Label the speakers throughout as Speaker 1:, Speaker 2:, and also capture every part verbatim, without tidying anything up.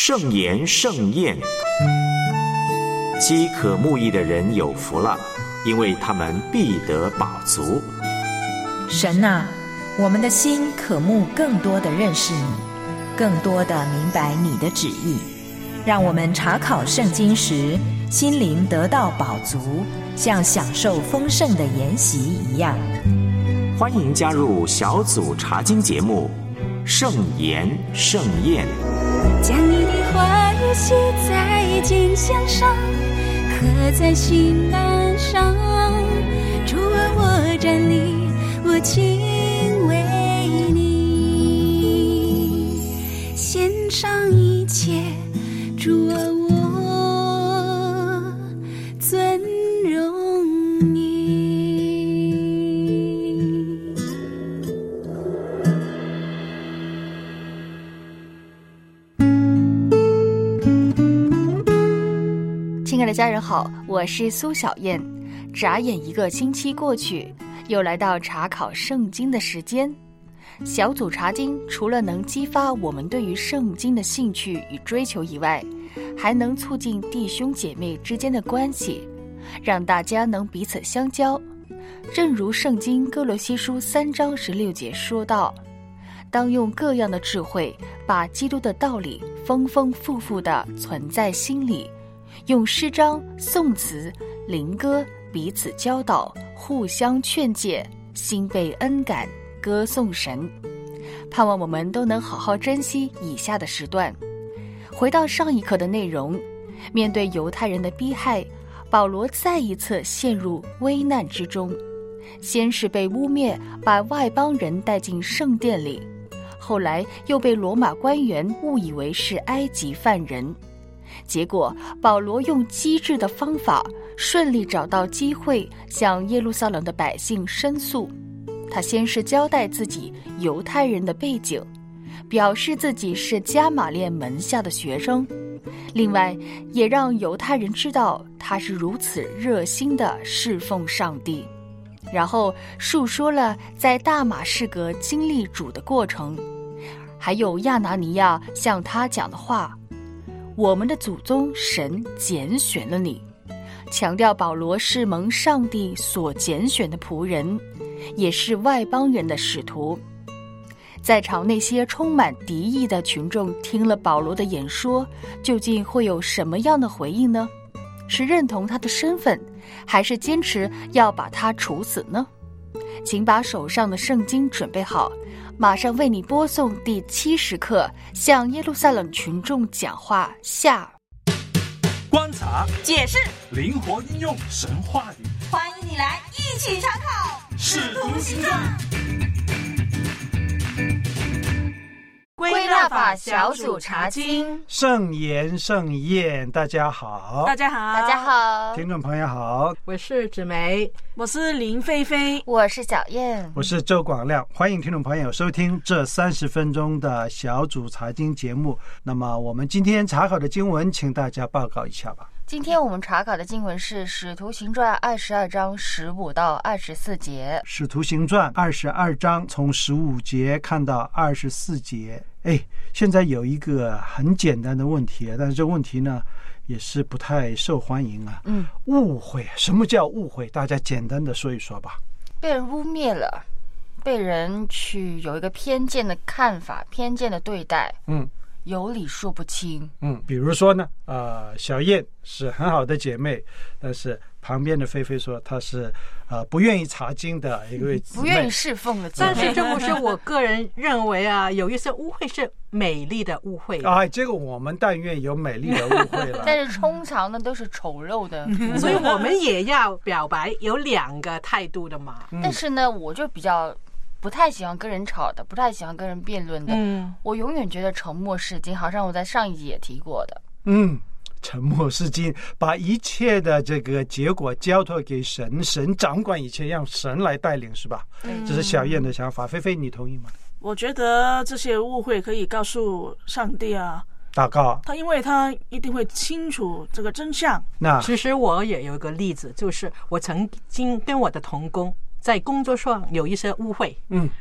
Speaker 1: 圣言盛宴。饥渴慕义的人有福了，因为他们必得饱足。
Speaker 2: 神啊，我们的心渴慕更多的认识你，更多的明白你的旨意，让我们查考圣经时心灵得到饱足，像享受丰盛的筵席一样。
Speaker 1: 欢迎加入小组查经节目圣言盛宴。
Speaker 3: 将你的话语写在肩项上，刻在心坎上。主啊，我站立，我敬畏你，献上一切。主啊，我尊荣你。
Speaker 4: 亲爱的家人好，我是苏小燕。眨眼一个星期过去，又来到查考圣经的时间。小组查经除了能激发我们对于圣经的兴趣与追求以外，还能促进弟兄姐妹之间的关系，让大家能彼此相交。正如圣经哥罗西书三章十六节说道，当用各样的智慧，把基督的道理丰丰富富地存在心里，用诗章、颂词、灵歌彼此教导，互相劝诫，心被恩感，歌颂神。盼望我们都能好好珍惜以下的时段。回到上一课的内容，面对犹太人的逼害，保罗再一次陷入危难之中。先是被污蔑，把外邦人带进圣殿里，后来又被罗马官员误以为是埃及犯人。结果保罗用机智的方法，顺利找到机会向耶路撒冷的百姓申诉。他先是交代自己犹太人的背景，表示自己是加玛列门下的学生，另外也让犹太人知道他是如此热心地侍奉上帝。然后述说了在大马士革经历主的过程，还有亚拿尼亚向他讲的话，我们的祖宗神拣选了你，强调保罗是蒙上帝所拣选的仆人，也是外邦人的使徒。在场那些充满敌意的群众听了保罗的演说，究竟会有什么样的回应呢？是认同他的身份，还是坚持要把他处死呢？请把手上的圣经准备好，马上为你播送第七十课，向耶路撒冷群众讲话下。
Speaker 5: 观察、
Speaker 6: 解释、
Speaker 5: 灵活应用神话语，
Speaker 6: 欢迎你来一起查考《使徒行传》。归纳法小组查经，
Speaker 7: 圣言盛宴，大家好，
Speaker 6: 大家好，
Speaker 4: 大家好，
Speaker 7: 听众朋友好，
Speaker 8: 我是芷梅，
Speaker 6: 我是林菲菲，
Speaker 4: 我是小燕，
Speaker 7: 我是周广亮。欢迎听众朋友收听这三十分钟的小组查经节目。那么我们今天查考的经文，请大家报告一下吧。
Speaker 4: 今天我们查考的经文是《使徒行传》二十二章十五到二十四节。
Speaker 7: 《使徒行传》二十二章从十五节看到二十四节。哎，现在有一个很简单的问题，但是这个问题呢，也是不太受欢迎啊。嗯，误会，什么叫误会？大家简单的说一说吧。
Speaker 4: 被人污蔑了，被人去有一个偏见的看法，偏见的对待。嗯。有理说不清。嗯，
Speaker 7: 比如说呢，呃，小燕是很好的姐妹，但是旁边的菲菲说她是呃不愿意查经的一位姊妹，
Speaker 4: 不愿意侍奉的姊妹。
Speaker 8: 但是这不是我个人认为啊，有一些误会是美丽的误会。
Speaker 7: 哎，这个我们但愿有美丽的误会了。
Speaker 4: 但是通常呢都是丑陋的，
Speaker 8: 所以我们也要表白有两个态度的嘛。
Speaker 4: 但是呢，我就比较。不太喜欢跟人吵的，不太喜欢跟人辩论的。嗯，我永远觉得沉默是金，好像我在上一集也提过的。
Speaker 7: 嗯，沉默是金，把一切的这个结果交托给神，神掌管一切，让神来带领，是吧？嗯，这是小燕的想法。菲菲，你同意吗？
Speaker 6: 我觉得这些误会可以告诉上帝啊，
Speaker 7: 祷告
Speaker 6: 他，因为他一定会清楚这个真相。
Speaker 8: 那其实我也有一个例子，就是我曾经跟我的同工在工作上有一些误会，嗯，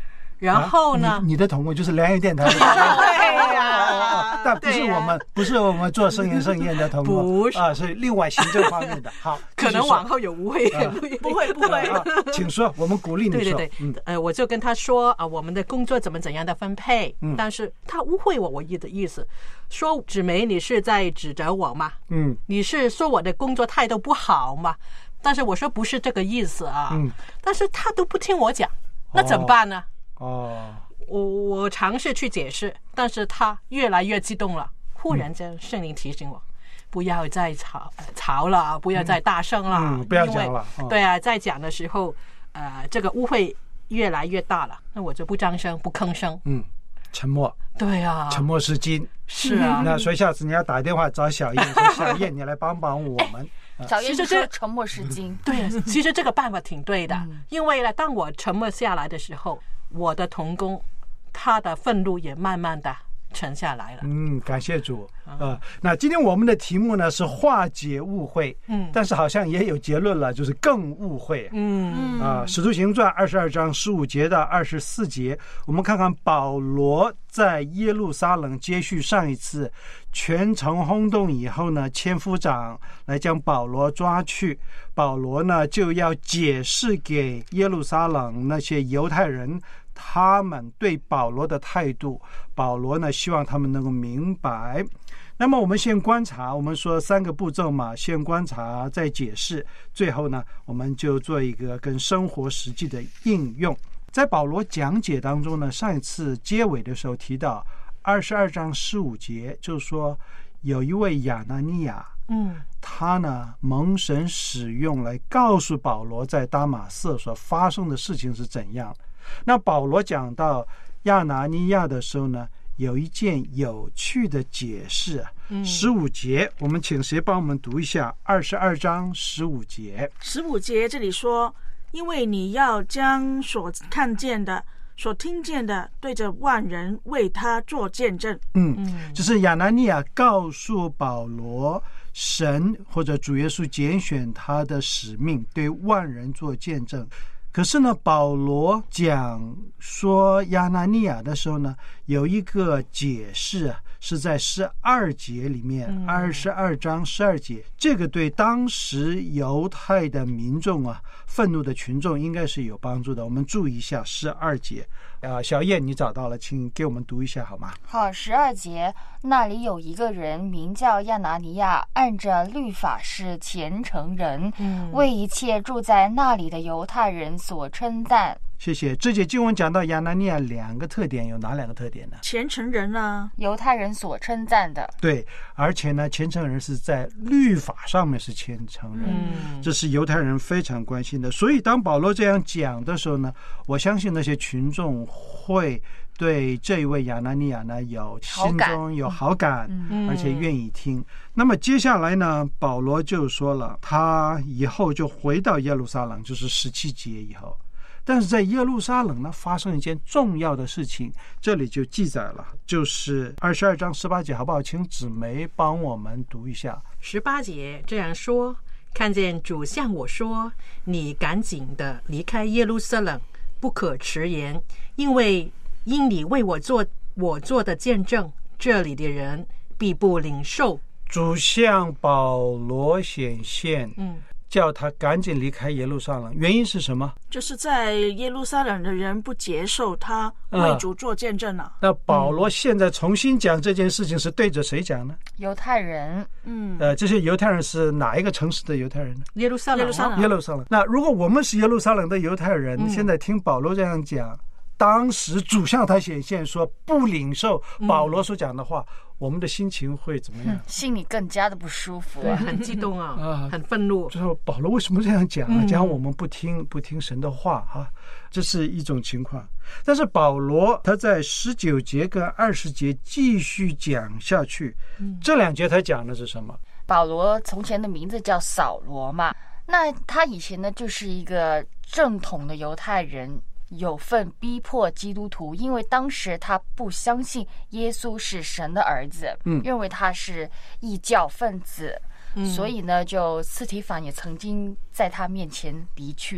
Speaker 8: 然后呢，
Speaker 7: 啊、你, 你的同工就是良友电台的
Speaker 8: 对呀，
Speaker 7: 但不是我们，不是我们做圣言圣宴的同工，
Speaker 8: 不是
Speaker 7: 啊，是另外行政方面的。好，
Speaker 8: 可能往后有误会，
Speaker 7: 啊、
Speaker 6: 不会不会、
Speaker 7: 啊，请说，我们鼓励你说。
Speaker 8: 对对对，嗯，呃，我就跟他说啊，我们的工作怎么怎样的分配，嗯，但是他误会我我的意思，说芷梅你是在指责我吗？嗯，你是说我的工作态度不好吗？但是我说不是这个意思啊，嗯，但是他都不听我讲，那怎么办呢？哦，我我尝试去解释，但是他越来越激动了。忽然间，圣灵提醒我，嗯、不要再吵吵了，不要再大声了，
Speaker 7: 嗯嗯、不要讲了。
Speaker 8: 哦、对啊，在讲的时候，呃，这个误会越来越大了，那我就不张声，不吭声，
Speaker 7: 嗯，沉默。
Speaker 8: 对啊，
Speaker 7: 沉默是金。
Speaker 8: 是啊，
Speaker 7: 那所以下次你要打电话找小燕，说小燕，你来帮帮我们。
Speaker 4: 小燕就说沉默是金。
Speaker 8: 对，其实这个办法挺对的，嗯、因为呢，当我沉默下来的时候，我的同工他的愤怒也慢慢的沉下来了。
Speaker 7: 嗯，感谢主啊、呃。那今天我们的题目呢是化解误会，嗯，但是好像也有结论了，就是更误会。嗯啊，《使徒行传》二十二章十五节到二十四节，我们看看保罗在耶路撒冷接续上一次全城轰动以后呢，千夫长来将保罗抓去，保罗呢就要解释给耶路撒冷那些犹太人他们对保罗的态度，保罗呢希望他们能够明白。那么我们先观察，我们说三个步骤嘛，先观察再解释，最后呢我们就做一个跟生活实际的应用。在保罗讲解当中呢，上一次结尾的时候提到二十二章十五节，就是说有一位亚拿尼亚，嗯，他呢蒙神使用来告诉保罗在大马色所发生的事情是怎样。那保罗讲到亚拿尼亚的时候呢，有一件有趣的解释。十五节，我们请谁帮我们读一下二十二章十五节？
Speaker 6: 十五节这里说，因为你要将所看见的、所听见的，对着万人为他做见证。
Speaker 7: 嗯，就是亚拿尼亚告诉保罗，神或者主耶稣拣选他的使命，对万人做见证。可是呢，保罗讲说亚拿尼亚的时候呢，有一个解释啊，是在十二节里面，二十二章十二节，这个对当时犹太的民众啊，愤怒的群众应该是有帮助的。我们注意一下十二节。啊，小燕你找到了，请给我们读一下好吗？
Speaker 4: 好，十二节，那里有一个人名叫亚拿尼亚，按着律法是虔诚人，嗯，为一切住在那里的犹太人所称赞。
Speaker 7: 谢谢。这节经文讲到亚拿尼亚两个特点，有哪两个特点呢？
Speaker 6: 虔诚人啊，
Speaker 4: 犹太人所称赞的。
Speaker 7: 对，而且呢，虔诚人是在律法上面是虔诚人，嗯，这是犹太人非常关心的。所以当保罗这样讲的时候呢，我相信那些群众会对这一位亚拿尼亚呢有心中有好感，嗯，而且愿意听。那么接下来呢，保罗就说了，他以后就回到耶路撒冷，就是十七节以后。但是在耶路撒冷呢，发生一件重要的事情，这里就记载了，就是二十二章十八节，好不好？请姊妹帮我们读一下。
Speaker 8: 十八节这样说：看见主向我说，你赶紧的离开耶路撒冷，不可迟延，因为因你为我做我做的见证，这里的人必不领受。
Speaker 7: 主向保罗显现，嗯，叫他赶紧离开耶路撒冷，原因是什么？
Speaker 6: 就是在耶路撒冷的人不接受他为主做见证了，啊。
Speaker 7: 那保罗现在重新讲这件事情是对着谁讲呢？
Speaker 4: 犹太人。嗯，
Speaker 7: 呃，这些犹太人是哪一个城市的犹太人呢？
Speaker 8: 耶路撒冷。
Speaker 7: 耶路撒冷。那如果我们是耶路撒冷的犹太人，嗯，现在听保罗这样讲，当时主向他显现说不领受保罗所讲的话，嗯，我们的心情会怎么样？
Speaker 4: 心里更加的不舒服，
Speaker 8: 对，很激动啊，啊，很愤怒。
Speaker 7: 就说保罗为什么这样讲啊？讲我们不听不听神的话啊，这是一种情况。但是保罗他在十九节跟二十节继续讲下去，嗯，这两节他讲的是什么？
Speaker 4: 保罗从前的名字叫扫罗嘛，那他以前呢就是一个正统的犹太人。有份逼迫基督徒，因为当时他不相信耶稣是神的儿子，嗯，认为他是异教分子，嗯，所以呢，就司提反也曾经在他面前离去的。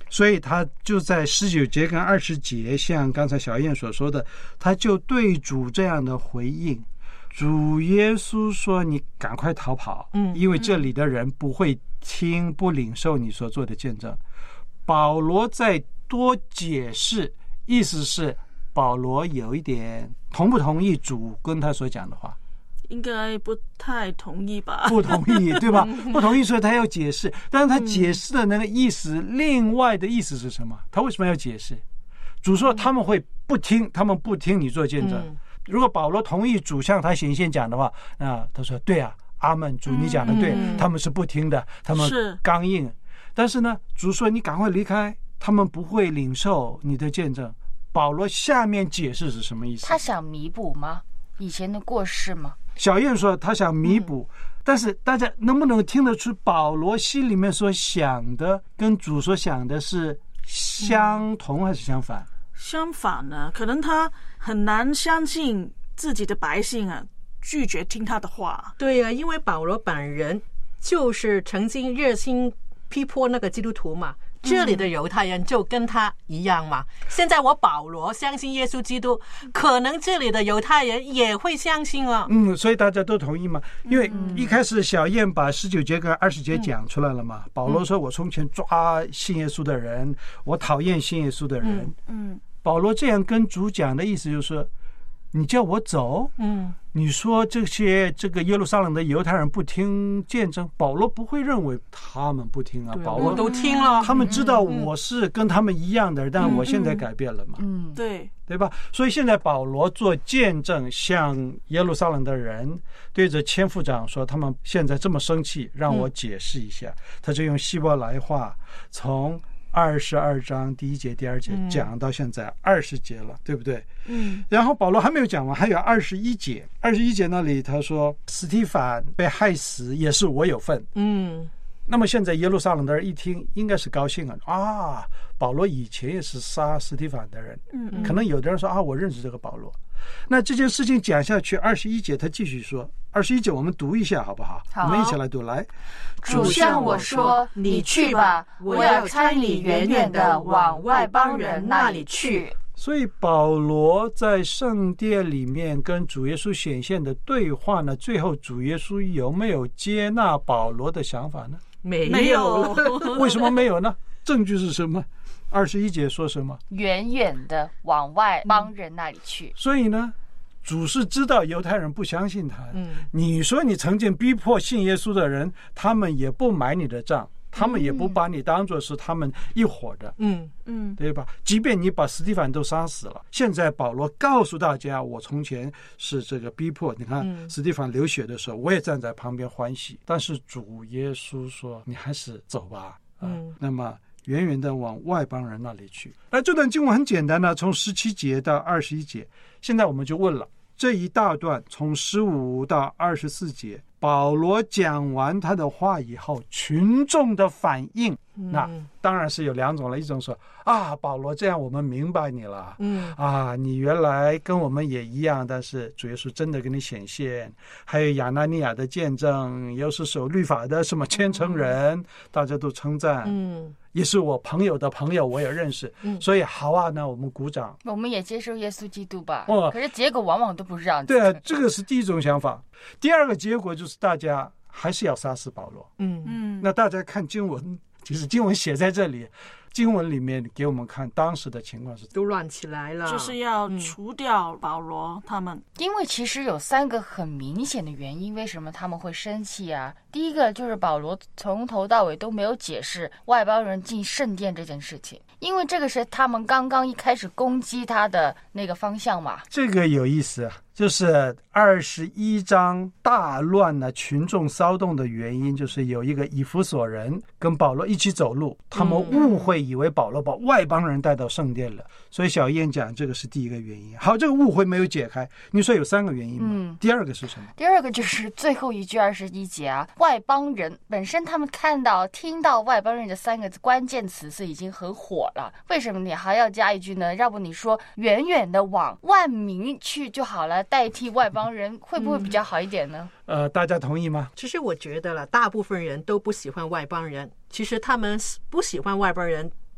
Speaker 7: 所以他就在十九节跟二十节，像刚才小燕所说的，他就对主这样的回应。主耶稣说：“你赶快逃跑，嗯，因为这里的人不会听，不领受你所做的见证。”保罗再多解释，意思是保罗有一点同不同意主跟他所讲的话？
Speaker 6: 应该不太同意吧？
Speaker 7: 不同意，对吧？不同意，所以他要解释。但是他解释的那个意思，嗯、另外的意思是什么？他为什么要解释？主说他们会不听，他们不听你做见证。嗯、如果保罗同意主向他显现讲的话，那他说对啊，阿们，主你讲的对，嗯、他们是不听的，他们刚硬。但是呢，主说你赶快离开，他们不会领受你的见证。保罗下面解释是什么意思？
Speaker 4: 他想弥补吗？以前的过失吗？
Speaker 7: 小燕说他想弥补，嗯、但是大家能不能听得出保罗心里面所想的跟主所想的是相同还是相反？
Speaker 6: 相反呢，可能他很难相信自己的百姓啊，拒绝听他的话。
Speaker 8: 对啊，因为保罗本人就是曾经热心批驳那个基督徒嘛。这里的犹太人就跟他一样嘛。现在我保罗相信耶稣基督，可能这里的犹太人也会相信啊。
Speaker 7: 嗯，所以大家都同意嘛。因为一开始小燕把十九节跟二十节讲出来了嘛。嗯、保罗说我从前抓信耶稣的人，我讨厌信耶稣的人。嗯，嗯保罗这样跟主讲的意思就是说，你叫我走，嗯，你说这些这个耶路撒冷的犹太人不听见证，保罗不会认为他们不听啊，保罗
Speaker 8: 都听了，
Speaker 7: 他们知道我是跟他们一样的，嗯、但我现在改变了嘛，
Speaker 6: 嗯，对
Speaker 7: 对吧？所以现在保罗做见证，向耶路撒冷的人对着千夫长说，他们现在这么生气，让我解释一下，嗯、他就用希伯来话从二十二章第一节第二节讲到现在二十节了，嗯、对不对？嗯。然后保罗还没有讲完，还有二十一节。二十一节那里他说，司提反被害死也是我有份。嗯。那么现在耶路撒冷的人一听，应该是高兴了啊！保罗以前也是杀司提反的人。嗯。可能有的人说啊，我认识这个保罗。那这件事情讲下去，二十一节他继续说。二十一节我们读一下好不好？好，我们一起来读。来，
Speaker 3: 主向我说：“你去吧，我要差你远远的往外邦人那里去。”
Speaker 7: 所以保罗在圣殿里面跟主耶稣显现的对话呢，最后主耶稣有没有接纳保罗的想法呢？
Speaker 8: 没有。
Speaker 7: 为什么没有呢？证据是什么？二十一节说什么？
Speaker 4: 远远的往外邦人那里去。
Speaker 7: 所以呢，主是知道犹太人不相信他。嗯，你说你曾经逼迫信耶稣的人，他们也不买你的账，他们也不把你当作是他们一伙的。嗯嗯，对吧？即便你把司提反都杀死了，现在保罗告诉大家，我从前是这个逼迫，你看、嗯、司提反流血的时候，我也站在旁边欢喜。但是主耶稣说，你还是走吧。嗯，那么远远的往外邦人那里去。那这段经文很简单呢，从十七节到二十一节。现在我们就问了，这一大段从十五到二十四节，保罗讲完他的话以后，群众的反应，嗯、那当然是有两种了。一种说啊，保罗这样我们明白你了，嗯啊，你原来跟我们也一样，但是主耶稣真的给你显现。还有亚拿尼亚的见证，又是守律法的什么虔诚人，嗯、大家都称赞，嗯。也是我朋友的朋友，我也认识，嗯、所以好啊，那我们鼓掌。
Speaker 4: 我们也接受耶稣基督吧。哦，可是结果往往都不是这样子。
Speaker 7: 对啊，这个是第一种想法。第二个结果就是大家还是要杀死保罗。嗯嗯。那大家看经文，其实经文写在这里，经文里面给我们看当时的情况是
Speaker 8: 都乱起来了，
Speaker 6: 就是要除掉保罗他们。
Speaker 4: 因为其实有三个很明显的原因，为什么他们会生气啊？第一个就是保罗从头到尾都没有解释外邦人进圣殿这件事情，因为这个是他们刚刚一开始攻击他的那个方向嘛。
Speaker 7: 这个有意思啊，就是二十一章大乱呢，群众骚动的原因就是有一个以弗所人跟保罗一起走路，他们误会以为保罗把外邦人带到圣殿了，所以小燕讲这个是第一个原因。好，这个误会没有解开，你说有三个原因吗？嗯，第二个是什么？
Speaker 4: 第二个就是最后一句二十一节啊，外邦人本身他们看到听到外邦人的三个关键词是已经很火了，为什么你还要加一句呢？要不你说远远的往万民去就好了，代替外邦人，会不会比较好一点呢？
Speaker 7: 嗯、呃，大家同意吗？
Speaker 8: 其实我觉得了，大部分人都不喜欢外邦人。其实他们不喜欢外邦人，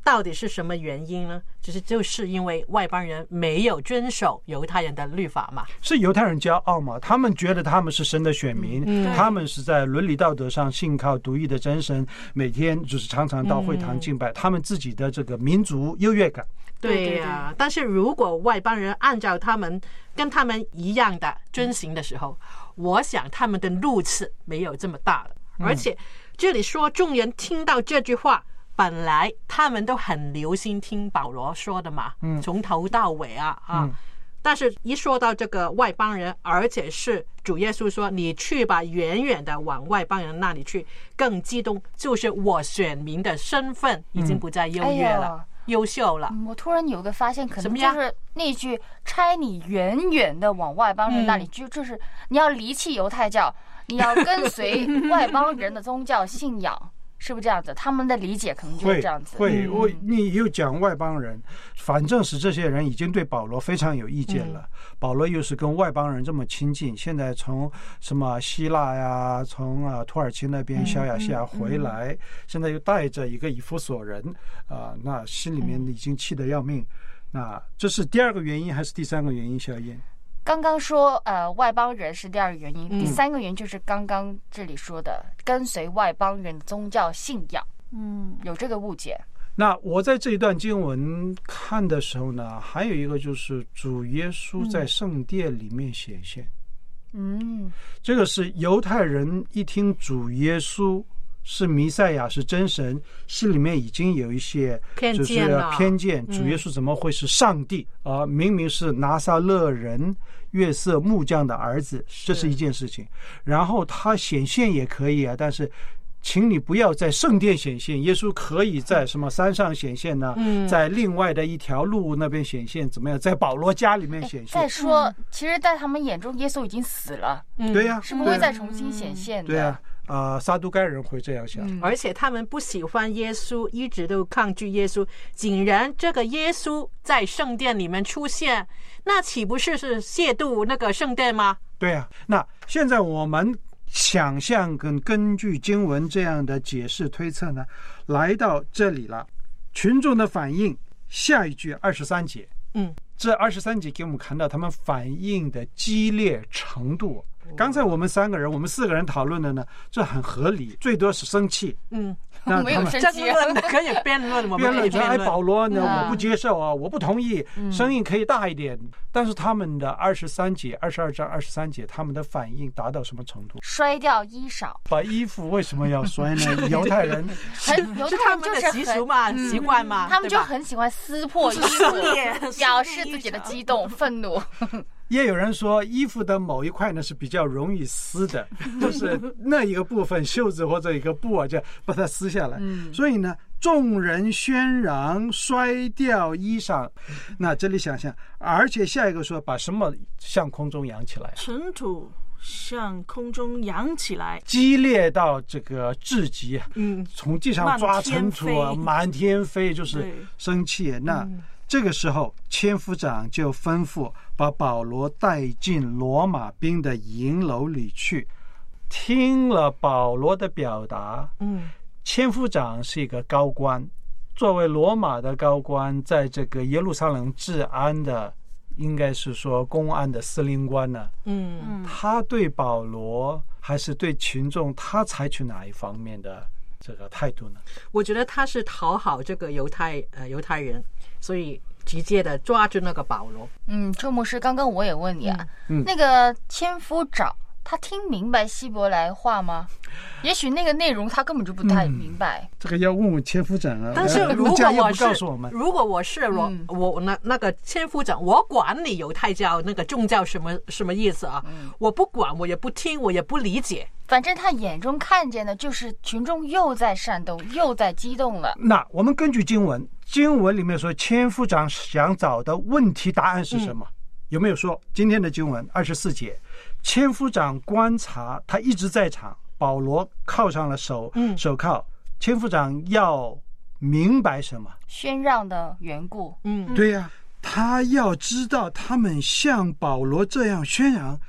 Speaker 8: 到底是什么原因呢？其实就是因为外邦人没有遵守犹太人的律法嘛。
Speaker 7: 是犹太人骄傲嘛？他们觉得他们是神的选民，嗯、他们是在伦理道德上信靠独一的真神，每天就是常常到会堂敬拜，嗯、他们自己的这个民族优越感。
Speaker 8: 对呀、啊，但是如果外邦人按照他们跟他们一样的遵行的时候，嗯、我想他们的怒气没有这么大的。而且这里说众人听到这句话，本来他们都很留心听保罗说的嘛，嗯，从头到尾啊啊，嗯、但是一说到这个外邦人，而且是主耶稣说你去吧，远远的往外邦人那里去，更激动，就是我选民的身份已经不再优越了。嗯哎优秀了、
Speaker 4: 嗯，我突然有个发现，可能就是那句“差你远远的往外邦人那里去”，嗯、就是你要离弃犹太教，你要跟随外邦人的宗教信仰，是不是这样子？他们的理解可能就是这样子。
Speaker 7: 会，我、嗯、你又讲外邦人，反正是这些人已经对保罗非常有意见了。嗯、保罗又是跟外邦人这么亲近，现在从什么希腊呀，从啊土耳其那边小亚细亚回来，嗯嗯、现在又带着一个以弗所人啊、呃，那心里面已经气得要命。嗯、那这是第二个原因还是第三个原因？小燕
Speaker 4: 刚刚说呃外邦人是第二个原因，嗯、第三个原因就是刚刚这里说的跟随外邦人的宗教信仰。嗯，有这个误解。
Speaker 7: 那我在这一段经文看的时候呢，还有一个就是主耶稣在圣殿里面显现。嗯，这个是犹太人一听主耶稣是弥赛亚是真神，心里面已经有一些就是偏见，主耶稣怎么会是上帝啊、呃？明明是拿撒勒人约瑟木匠的儿子，这是一件事情。然后他显现也可以啊，但是请你不要在圣殿显现，耶稣可以在什么山上显现呢？嗯、在另外的一条路那边显现，怎么样？在保罗家里面显现。
Speaker 4: 再说，其实，在他们眼中，耶稣已经死了，
Speaker 7: 嗯、对呀、啊，
Speaker 4: 是不会再重新显现的。
Speaker 7: 对呀、啊。啊、呃，撒都该人会这样想、嗯，
Speaker 8: 而且他们不喜欢耶稣，一直都抗拒耶稣。竟然这个耶稣在圣殿里面出现，那岂不是是亵渎那个圣殿吗？
Speaker 7: 对啊，那现在我们想象跟根据经文这样的解释推测呢，来到这里了，群众的反应，下一句二十三节，嗯，这二十三节给我们看到他们反应的激烈程度。刚才我们三个人，我们四个人讨论的呢，这很合理，最多是生气。嗯，
Speaker 4: 那没有生气，
Speaker 8: 可以辩论，我们
Speaker 7: 辩论说，哎，保罗呢，我不接受啊，我不同意，声音可以大一点。但是他们的二十三节、二十二章、二十三节，他们的反应达到什么程度？
Speaker 4: 摔掉衣裳，
Speaker 7: 把衣服为什么要摔呢？犹太人，
Speaker 4: 犹太人就是
Speaker 8: 习俗嘛，习惯嘛，
Speaker 4: 他们就很喜欢撕破衣服，表示自己的激动、愤怒。
Speaker 7: 也有人说衣服的某一块呢是比较容易撕的，就是那一个部分袖子或者一个布啊，就把它撕下来。嗯、所以呢，众人喧嚷，摔掉衣裳。那这里想想，而且下一个说把什么向空中扬起来？
Speaker 6: 尘土向空中扬起来，
Speaker 7: 激烈到这个至极。嗯，从地上抓尘土啊，满天飞，就是生气。那。嗯这个时候，千夫长就吩咐把保罗带进罗马兵的营楼里去。听了保罗的表达，嗯，千夫长是一个高官，作为罗马的高官，在这个耶路撒冷治安的，应该是说公安的司令官呢。嗯，他对保罗还是对群众，他采取哪一方面的这个态度呢？
Speaker 8: 我觉得他是讨好这个犹太呃犹太人。所以直接的抓住那个保罗。
Speaker 4: 嗯，周牧师，刚刚我也问你啊，嗯、那个千夫长他听明白希伯来话吗？也许那个内容他根本就不太明白。
Speaker 7: 嗯、这个要问问千夫长啊。
Speaker 8: 但是如果我是，
Speaker 7: 我
Speaker 8: 如果我是我、嗯、我那那个千夫长，我管你犹太教那个宗教什么什么意思啊？嗯、我不管，我也不听，我也不理解。
Speaker 4: 反正他眼中看见的就是群众又在煽动，又在激动了。
Speaker 7: 那我们根据经文，经文里面说千夫长想找的问题答案是什么？嗯、有没有说今天的经文二十四节，千夫长观察他一直在场，保罗铐上了手、嗯、手铐，千夫长要明白什么？
Speaker 4: 宣让的缘故。
Speaker 7: 嗯，对呀、啊，他要知道他们像保罗这样宣扬，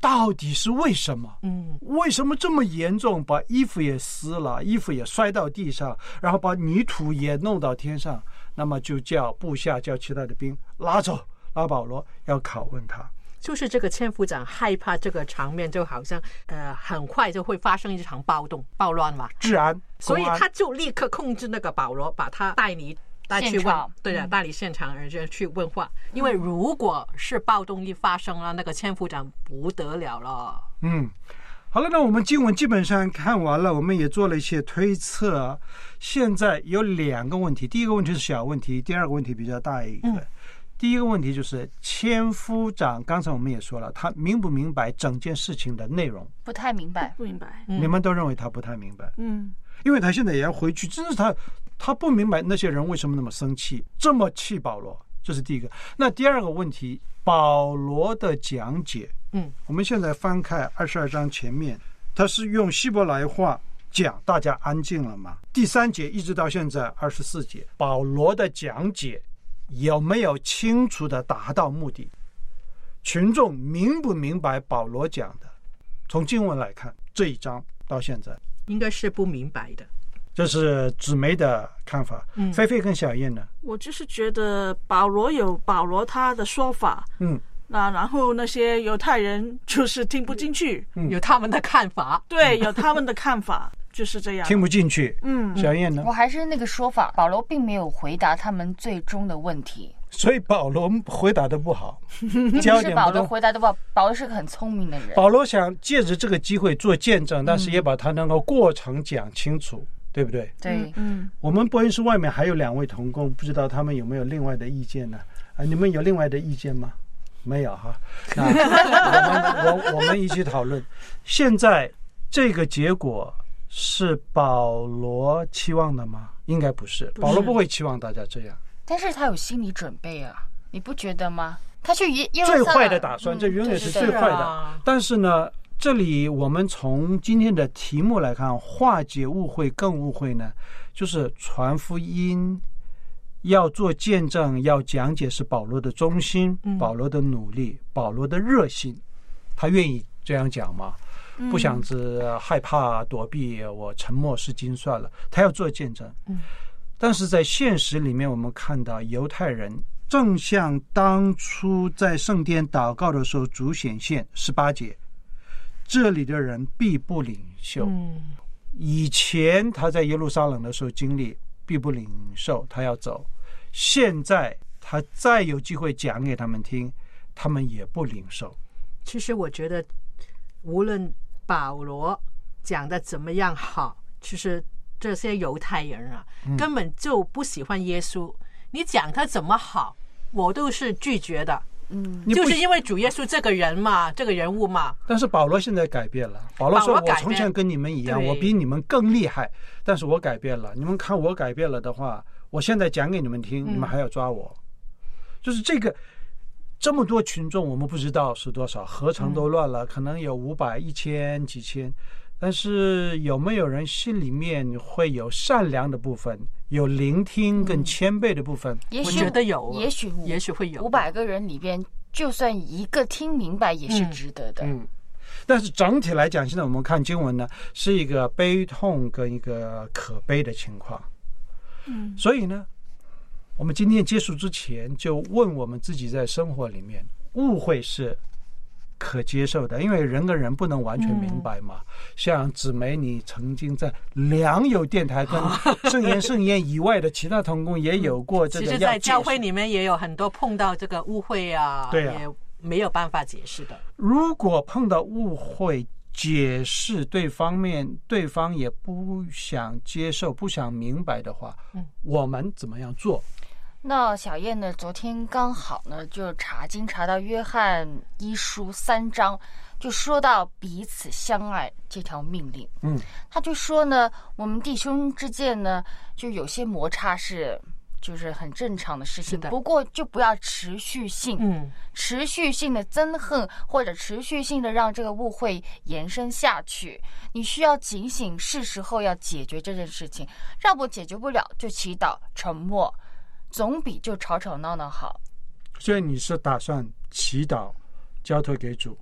Speaker 7: 到底是为什么？
Speaker 8: 嗯，
Speaker 7: 为什么这么严重？把衣服也撕了，衣服也摔到地上，然后把泥土也弄到天上。那么就叫部下叫其他的兵拉走，拉保罗要拷问他。
Speaker 8: 就是这个千夫长害怕这个场面，就好像呃很快就会发生一场暴动、暴乱嘛，
Speaker 7: 治安，
Speaker 8: 所以他就立刻控制那个保罗，把他带离。带去问，对的，带离现场，而且去问话。因为如果是暴动一发生了，那个千夫长不得了了。
Speaker 7: 嗯，好了，那我们经文基本上看完了，我们也做了一些推测。现在有两个问题，第一个问题是小问题，第二个问题比较大一个。嗯、第一个问题就是千夫长，刚才我们也说了，他明不明白整件事情的内容？
Speaker 4: 不太明白，
Speaker 6: 不明白。
Speaker 7: 你们都认为他不太明白。
Speaker 6: 嗯，
Speaker 7: 因为他现在也要回去，真是他。他不明白那些人为什么那么生气，这么气保罗，这是第一个。那第二个问题，保罗的讲解，
Speaker 8: 嗯，
Speaker 7: 我们现在翻开二十二章前面，他是用希伯来话讲，大家安静了吗？第三节一直到现在二十四节，保罗的讲解有没有清楚的达到目的？群众明不明白保罗讲的？从经文来看，这一章到现在
Speaker 8: 应该是不明白的。
Speaker 7: 这是姊妹的看法。嗯，菲菲跟小燕呢？
Speaker 6: 我就是觉得保罗有保罗他的说法，
Speaker 7: 嗯，
Speaker 6: 那然后那些犹太人就是听不进去，
Speaker 8: 嗯，有他们的看法，
Speaker 6: 对，有他们的看法，就是这样，
Speaker 7: 听不进去。
Speaker 6: 嗯，
Speaker 7: 小燕呢？
Speaker 4: 我还是那个说法，保罗并没有回答他们最终的问题。
Speaker 7: 所以保罗回答的不好，
Speaker 4: 不是保罗回答的不好，保罗是个很聪明的人。
Speaker 7: 保罗想借着这个机会做见证，但是也把他那个过程讲清楚。对不对？
Speaker 4: 对，
Speaker 6: 嗯，
Speaker 7: 我们播音室外面还有两位同工，不知道他们有没有另外的意见呢？啊，你们有另外的意见吗？没有哈。那我们我我们一起讨论。现在这个结果是保罗期望的吗？应该不是，保罗不会期望大家这样。
Speaker 4: 但是他有心理准备啊，你不觉得吗？他去耶耶路撒冷，
Speaker 7: 最坏的打算，这永远是最坏的。嗯、但是呢？这里我们从今天的题目来看，化解误会更误会呢，就是传福音要做见证要讲解是保罗的忠心、嗯、保罗的努力、保罗的热心，他愿意这样讲吗？不想着害怕躲避，我沉默是金算了，他要做见证、嗯、但是在现实里面我们看到犹太人正像当初在圣殿祷告的时候主显现十八节，这里的人必不领受、嗯、以前他在耶路撒冷的时候经历必不领受，他要走，现在他再有机会讲给他们听，他们也不领受。
Speaker 8: 其实我觉得无论保罗讲的怎么样好，其实这些犹太人啊、嗯、根本就不喜欢耶稣，你讲他怎么好我都是拒绝的。嗯，就是因为主耶稣这个人嘛，这个人物嘛。
Speaker 7: 但是保罗现在改变了，保罗说：“我从前跟你们一样，我比你们更厉害，但是我改变了。你们看我改变了的话，我现在讲给你们听，你们还要抓我。嗯”就是这个这么多群众，我们不知道是多少，合成都乱了，嗯、可能有五百、一千、几千。但是有没有人心里面会有善良的部分，有聆听跟谦卑的部分？
Speaker 4: 嗯、
Speaker 8: 我觉得有，
Speaker 4: 也许
Speaker 8: 也许会有。
Speaker 4: 五百个人里边，就算一个听明白，也是值得的。
Speaker 7: 嗯，嗯但是整体来讲，现在我们看经文呢，是一个悲痛跟一个可悲的情况。嗯，所以呢，我们今天结束之前，就问我们自己，在生活里面，误会是可接受的，因为人跟人不能完全明白嘛。嗯、像姊妹，你曾经在良友电台跟圣言圣言以外的其他同工也有过这个、嗯。
Speaker 8: 其实，在教会里面也有很多碰到这个误会啊，
Speaker 7: 对啊，
Speaker 8: 也没有办法解释的。
Speaker 7: 如果碰到误会，解释对方面，对方也不想接受、不想明白的话，嗯，我们怎么样做？
Speaker 4: 那小燕呢？昨天刚好呢，就查经查到约翰一书三章，就说到彼此相爱这条命令。嗯，他就说呢，我们弟兄之间呢，就有些摩擦是就是很正常的事情，不过就不要持续性，嗯，持续性的憎恨或者持续性的让这个误会延伸下去。你需要警醒，是时候要解决这件事情。让我解决不了，就祈祷沉默。总比就吵吵闹闹好。
Speaker 7: 所以你是打算祈祷交托给主，嗯，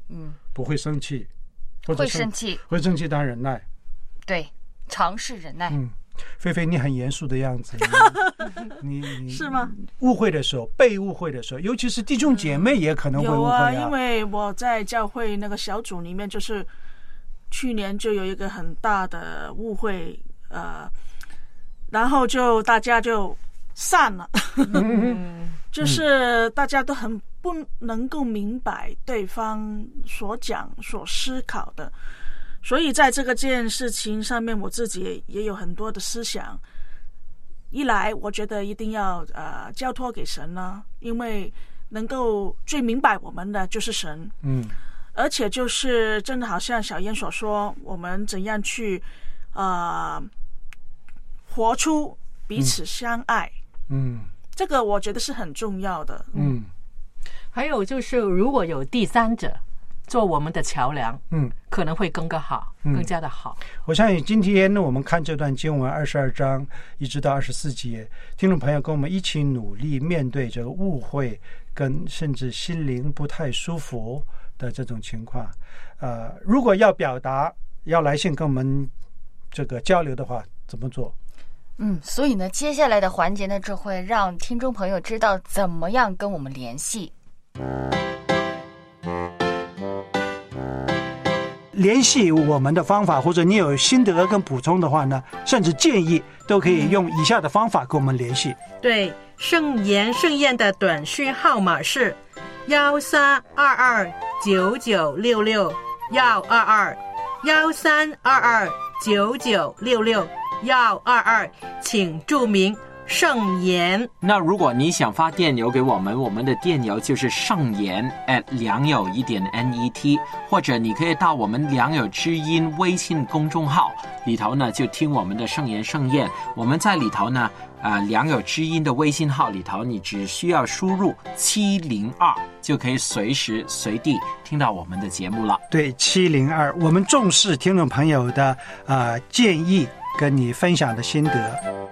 Speaker 7: 不会生气，或者
Speaker 4: 会生气，
Speaker 7: 会生气但忍耐。
Speaker 4: 对，尝试忍耐。
Speaker 7: 嗯，菲菲，你很严肃的样子，你你
Speaker 6: 是吗？
Speaker 7: 误会的时候，被误会的时候，尤其是弟兄姐妹也可能会误会啊。
Speaker 6: 有啊，因为我在教会那个小组里面，就是去年就有一个很大的误会，呃，然后就大家就散了，就是大家都很不能够明白对方所讲、所思考的。所以在这个件事情上面，我自己也有很多的思想。一来，我觉得一定要呃交托给神呢，因为能够最明白我们的就是神。
Speaker 7: 嗯，
Speaker 6: 而且就是真的好像小燕所说，我们怎样去呃活出彼此相爱。
Speaker 7: 嗯，
Speaker 6: 这个我觉得是很重要的。
Speaker 7: 嗯，
Speaker 8: 还有就是如果有第三者做我们的桥梁，
Speaker 7: 嗯，
Speaker 8: 可能会更加好，
Speaker 7: 嗯
Speaker 8: 更加的好。
Speaker 7: 我相信今天呢，我们看这段经文二十二章一直到二十四节，听众朋友跟我们一起努力面对这个误会跟甚至心灵不太舒服的这种情况。呃，如果要表达要来信跟我们这个交流的话，怎么做？
Speaker 4: 嗯，所以呢，接下来的环节呢，就会让听众朋友知道怎么样跟我们联系。
Speaker 7: 联系我们的方法，或者你有心得跟补充的话呢，甚至建议，都可以用以下的方法跟我们联系。
Speaker 8: 对，圣言盛宴的短讯号码是幺三二二九九六六幺二二幺三二二九九六六幺二二，请注明圣言。
Speaker 1: 那如果你想发电邮给我们，我们的电邮就是圣言 at 良友一点 net， 或者你可以到我们良友之音微信公众号里头呢，就听我们的圣言盛宴。我们在里头呢，呃，良友之音的微信号里头，你只需要输入七零二，就可以随时随地听到我们的节目了。
Speaker 7: 对，七零二，我们重视听众朋友的呃建议跟你分享的心得。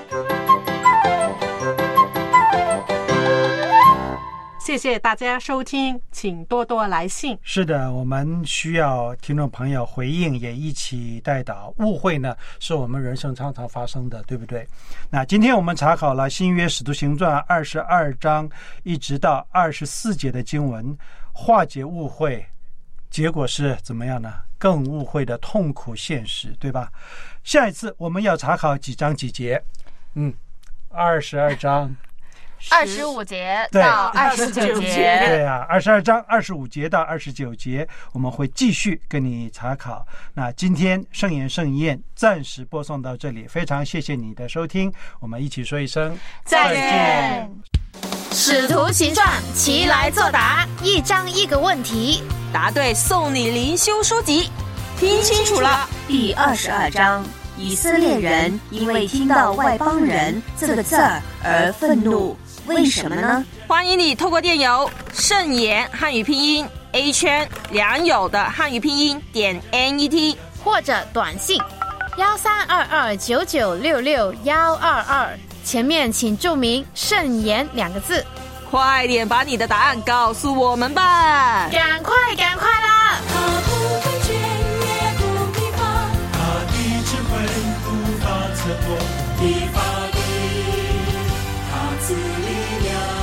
Speaker 8: 谢谢大家收听，请多多来信。
Speaker 7: 是的，我们需要听众朋友回应，也一起带导。误会呢，是我们人生常常发生的，对不对？那今天我们查考了新约使徒行传二十二章一直到二十四节的经文，化解误会，结果是怎么样呢？更误会的痛苦现实，对吧？下一次我们要查考几章几节？嗯，二十二章。
Speaker 4: 二十五节到二十九节，
Speaker 7: 对啊，二十二章二十五节到二十九节，我们会继续跟你查考。那今天圣言盛宴暂时播送到这里，非常谢谢你的收听，我们一起说一声
Speaker 4: 再见。
Speaker 2: 使徒行传，齐来作答，一章一个问题，
Speaker 9: 答对送你灵修书籍。听清楚了，
Speaker 2: 第二十二章。以色列人因为听到外邦人这个字儿而愤怒，为什么呢？
Speaker 9: 欢迎你透过电邮圣言汉语拼音 A 圈良友的汉语拼音点 net，
Speaker 2: 或者短信幺三二二九九六六幺二二，前面请注明圣言两个字。
Speaker 9: 快点把你的答案告诉我们吧！
Speaker 2: 赶快赶快啦！
Speaker 3: 他不会倦也不疲乏，
Speaker 5: 他的智慧无法测度，的法律他赐力量。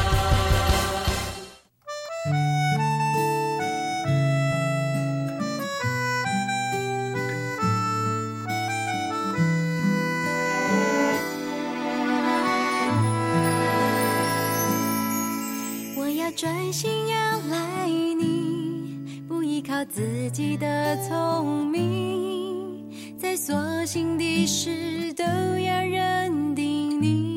Speaker 3: 我要专心仰赖你，不依靠自己的聪明，在所行的事都要认定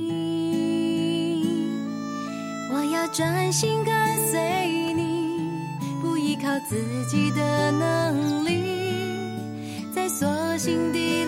Speaker 3: 你。我要专心跟随你，不依靠自己的能力，在所行的